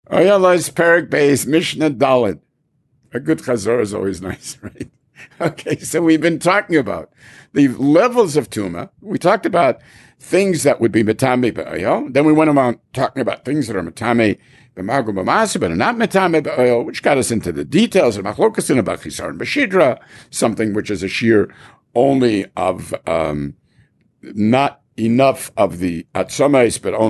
Oyala's Perik Beis Mishnah Dalit. A good chazor is always nice, right? Okay, so we've been talking about the levels of tuma. We talked about things that would be metame be'oil. Then we went around talking about things that are metame b'magu b'masa, but are not metame be'oil, which got us into the details of machlokas and about chisar and b'shidra, something which is a shear only of not enough of the atzomais, but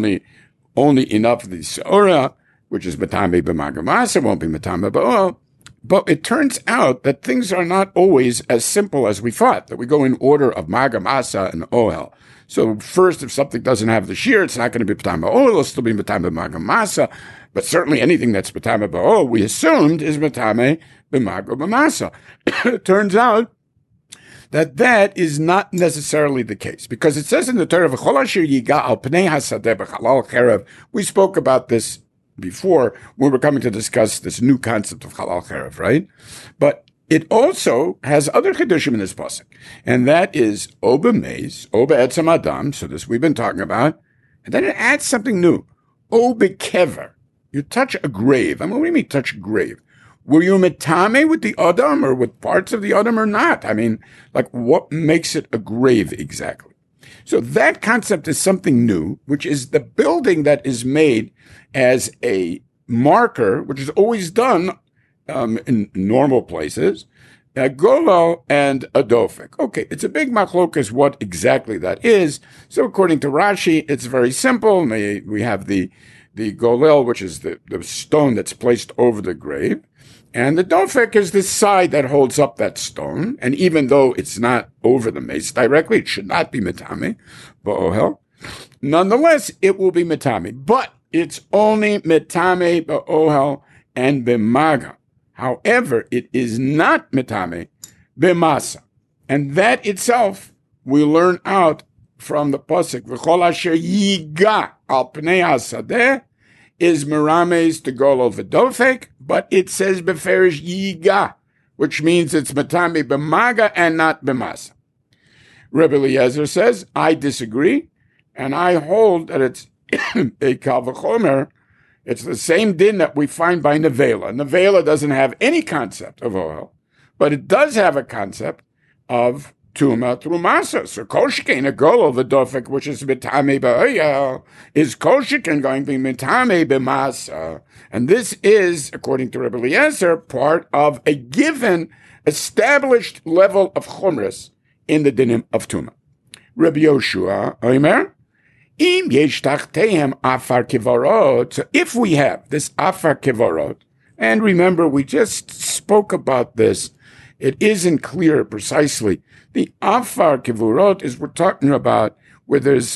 only enough of the seora, which is metame b'magu b'masa, won't be metame be'oil. But it turns out that things are not always as simple as we thought, that we go in order of maga, masa, and ohel. So first, if something doesn't have the shear, it's not going to be betama ohel, it'll still be betama maga, masa. But certainly anything that's betama ohel, we assumed is betame b'maga, b'masa. It turns out that that is not necessarily the case, because it says in the Torah, "V'chol asher yiga al pnei hasadeh b'chalal cherev." We spoke about this before when we're coming to discuss this new concept of halal cherev, right? But it also has other chedushim in this pasuk, and that is oba meis, oba etzem adam. So this we've been talking about, and then it adds something new, oba kever. You touch a grave. I mean, what do you mean touch a grave? Were you metame with the adam or with parts of the adam or not? I mean, like what makes it a grave exactly? So that concept is something new, which is the building that is made as a marker, which is always done in normal places, a golol and a dofek. Okay, it's a big machlokas what exactly that is. So according to Rashi, it's very simple. We have the golel, which is the stone that's placed over the grave. And the dofek is the side that holds up that stone. And even though it's not over the mace directly, it should not be metame, ba'ohel. Nonetheless, it will be metame. But it's only metame ba'ohel and b'maga. However, it is not metame b'masa. And that itself we learn out from the pasuk, v'chol asher yiga al pnei hasadeh, is merames to golol v'dofek, but it says beferish yiga, which means it's metame b'maga and not b'masa. Rebbe Eliezer says, I disagree, and I hold that it's a kal v'chomer. It's the same din that we find by nevela. Nevela doesn't have any concept of oil, but it does have a concept of tuma through masa. So koshikin a golol v'dofek, which is metame ba'oyel, is koshikin going to be metame b'masa. And this is, according to Rebbe Eliezer, part of a given established level of chumras in the dinim of tuma. Rebbe Yoshua, Omer, im yesh tachtehem afar kivarot. So if we have this afar kivarot, and remember we just spoke about this, it isn't clear precisely. The afar kivurot is we're talking about where there's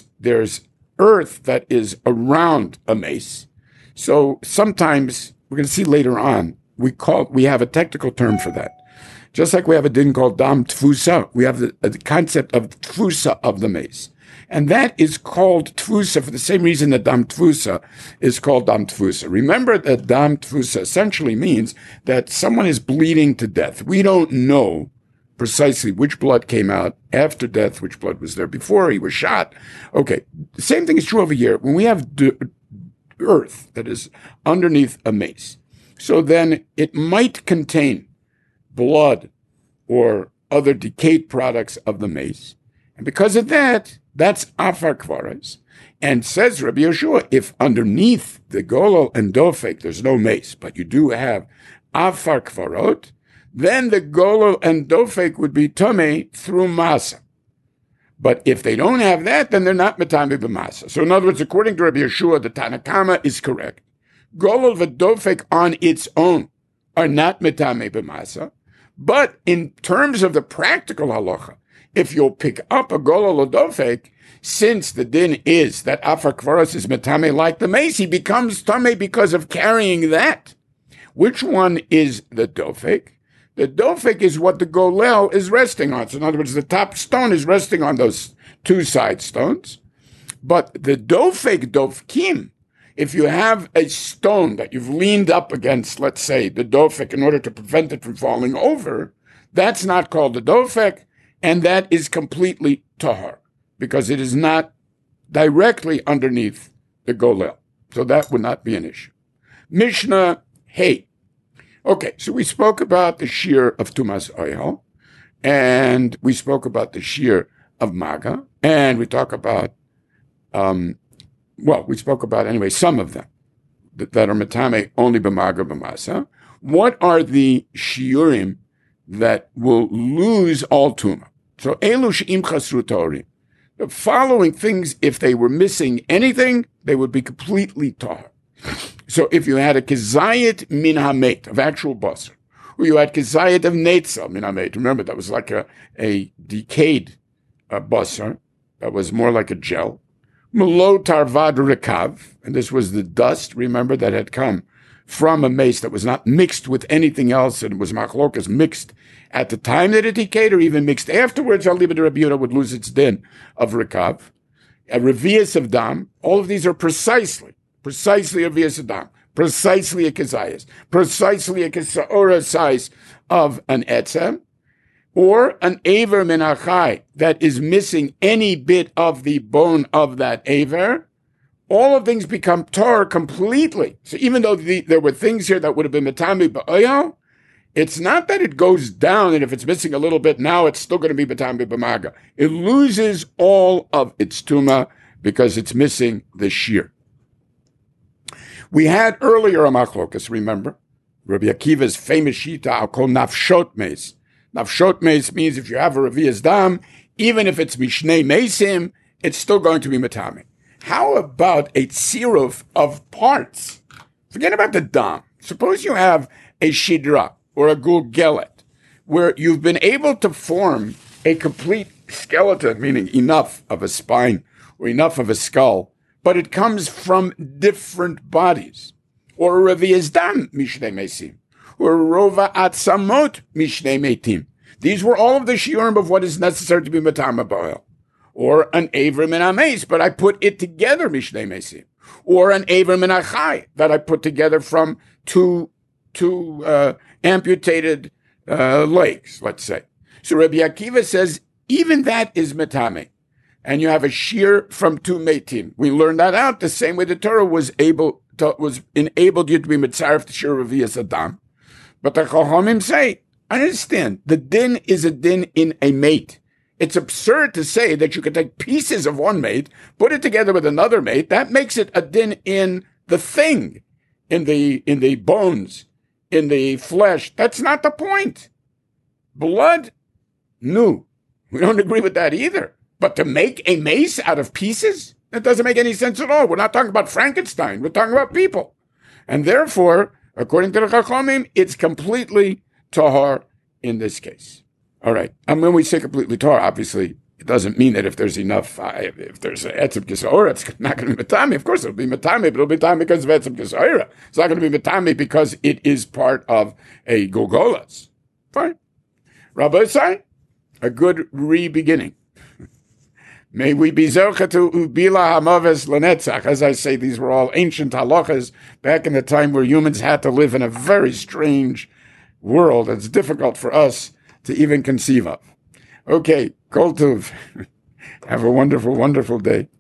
earth that is around a mace. So sometimes we're going to see later on we have a technical term for that. Just like we have a din called dam tfusa, we have the concept of tfusa of the mace. And that is called tfusa for the same reason that dam tfusa is called dam tfusa. Remember that dam tfusa essentially means that someone is bleeding to death. We don't know precisely which blood came out after death, which blood was there before he was shot. Okay, the same thing is true over here. When we have earth that is underneath a mace, so then it might contain blood or other decayed products of the mace. And because of that, that's afar kvaras. And says Rabbi Yeshua, if underneath the golol and dofek there's no mace, but you do have afar kvarot, then the golol and dofek would be tummy through masa. But if they don't have that, then they're not metame b'masa. So in other words, according to Rabbi Yeshua, the Tanakama is correct. Golol and dofek on its own are not metame b'masa. But in terms of the practical halacha, if you'll pick up a golol or dofek, since the din is that afar kvaros is metame like the mace, he becomes tame because of carrying that. Which one is the dofek? The dofek is what the golel is resting on. So in other words, the top stone is resting on those two side stones. But the dofek, dofkim, if you have a stone that you've leaned up against, let's say, the dofek in order to prevent it from falling over, that's not called the dofek, and that is completely tahar, because it is not directly underneath the golel. So that would not be an issue. Mishnah Hey. Okay, so we spoke about the shear of Tumas Oil, and we spoke about the shear of Maga, and we talk about, we spoke about anyway some of them that are metame only b'maga b'masa. What are the shiurim that will lose all tuma? So elu she'im chasru torim. The following things, if they were missing anything, they would be completely tahor. So if you had a kezayit min hamet of actual basar, or you had kezayit of netza min hamet, remember that was like a decayed basar, that was more like a gel. Melo tarvad rekav, and this was the dust, remember, that had come from a mace that was not mixed with anything else, and it was machlokas mixed at the time that it decayed, or even mixed afterwards. Al libid Rabbi Yehuda would lose its din of rekav. A revius of dam. All of these are precisely a revius of dam, precisely a kezayis, precisely a kesaora size of an etzem, or an aver min achai that is missing any bit of the bone of that aver. All of things become tar completely. So even though there were things here that would have been metami ba'oyal, it's not that it goes down, and if it's missing a little bit now, it's still going to be metami b'maga. It loses all of its tuma because it's missing the shear. We had earlier a machlokas, remember? Rabbi Akiva's famous shita, I'll call nafshot meis. Nafshot meis means if you have a revius dam, even if it's mishnei meisim, it's still going to be metami. How about a tziruf of parts? Forget about the dam. Suppose you have a shidra or a gulgelet, where you've been able to form a complete skeleton, meaning enough of a spine or enough of a skull, but it comes from different bodies. Or a revius dam mishnei mesim, or rova atzamot mishnei metim. These were all of the shiurim of what is necessary to be matama ba'oil. Or an aver min hameis, but I put it together, mishnei mesim. Or an aver min achai, that I put together from two amputated legs, let's say. So Rabbi Akiva says, even that is metame. And you have a shear from two metim. We learned that out the same way the Torah was enabled you to be mitzaref the shear of revius adam. But the Chachamim say, I understand, the din is a din in a mate. It's absurd to say that you could take pieces of one mate, put it together with another mate. That makes it a din in the thing, in the bones, in the flesh. That's not the point. Blood, no. We don't agree with that either. But to make a mace out of pieces, that doesn't make any sense at all. We're not talking about Frankenstein. We're talking about people. And therefore, according to the Chachamim, it's completely tahar in this case. All right. And when we say completely tahar, obviously, it doesn't mean that if there's enough, if there's an etzem gesaora, it's not going to be metami. Of course, it'll be metami, but it'll be metami because of etzem gesaora. It's not going to be metami because it is part of a golgolas. Fine. Rabbi say, a good re-beginning. May we be zocha to ubila hamaves lenetzach. As I say, these were all ancient halachas back in the time where humans had to live in a very strange world that's difficult for us to even conceive of. Okay, kol tuv. Have a wonderful, wonderful day.